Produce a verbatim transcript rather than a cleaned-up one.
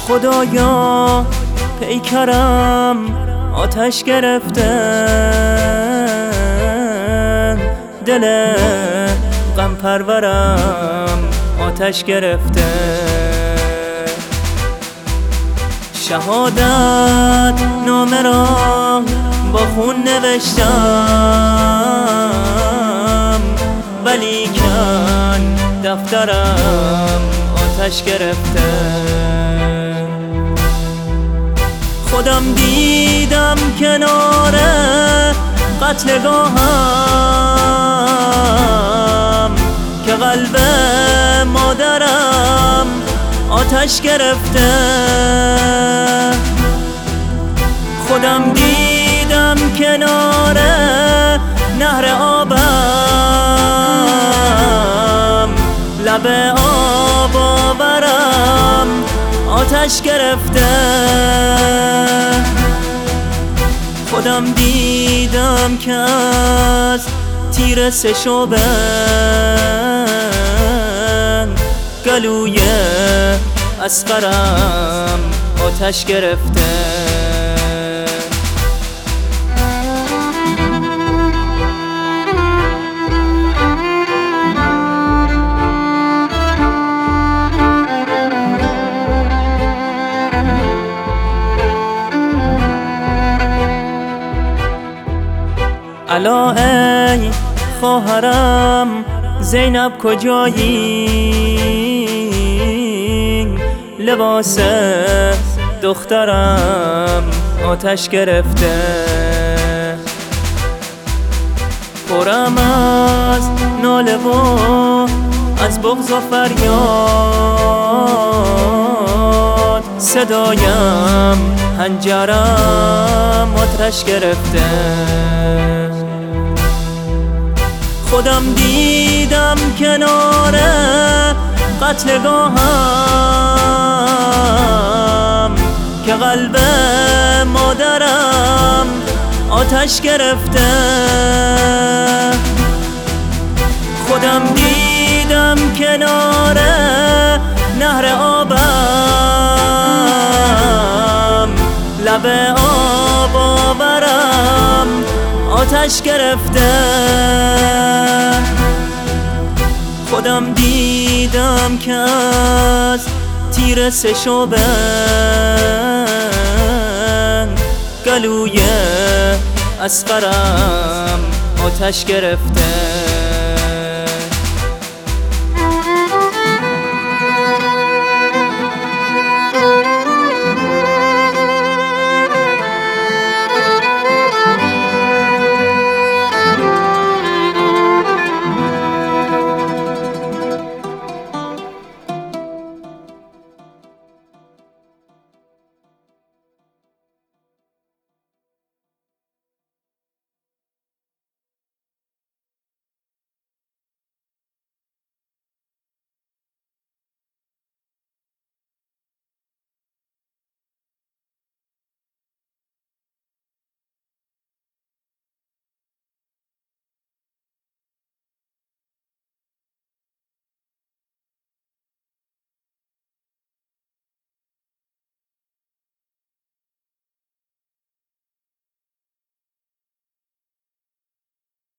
خدایا پیکرم آتش گرفتن، دل غم پرورم آتش گرفته. شهادت نامه را با خون نوشتم، ولیکن دفترم آتش گرفته. خودم دیدم کنار قتلگاهم که قلب مادرم آتش گرفته. خودم دیدم کنار نهر آبم، لب آب آورم آتش گرفته. خودم دیدم که از تیر سه شعبه گلوی اصغرم آتش گرفته. الا ای خواهرم زینب کجایی؟ لباس دخترم آتش گرفته. پرم از ناله و از بغض و فریاد، صدایم حنجرم آتش گرفته. خودم دیدم کنار قتلگاهم که قلب مادرم آتش گرفته. خودم دیدم کنار نهر آبم، لب آب آورم آتش گرفته. خودم دیدم که از تیر سه شعبه گلوی اصغرم آتش گرفته.